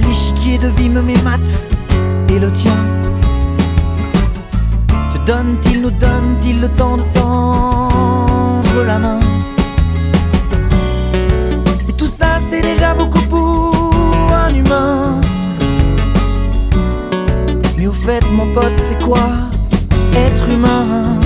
l'échiquier de vie me m'émate et le tien. Te donne-t-il, nous donne-t-il le temps de tendre la main? Mais tout ça c'est déjà beaucoup pour un humain. Mais au fait mon pote, c'est quoi être humain?